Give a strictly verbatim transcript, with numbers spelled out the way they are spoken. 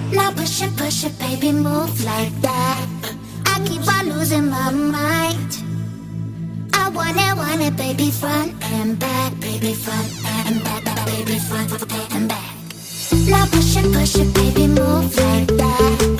Now push it, push it, baby, move like that. I keep on losing my mind. I want it, want it, baby, front and back, baby, front and back, baby, front and back. Now push it, push it, baby, move like that.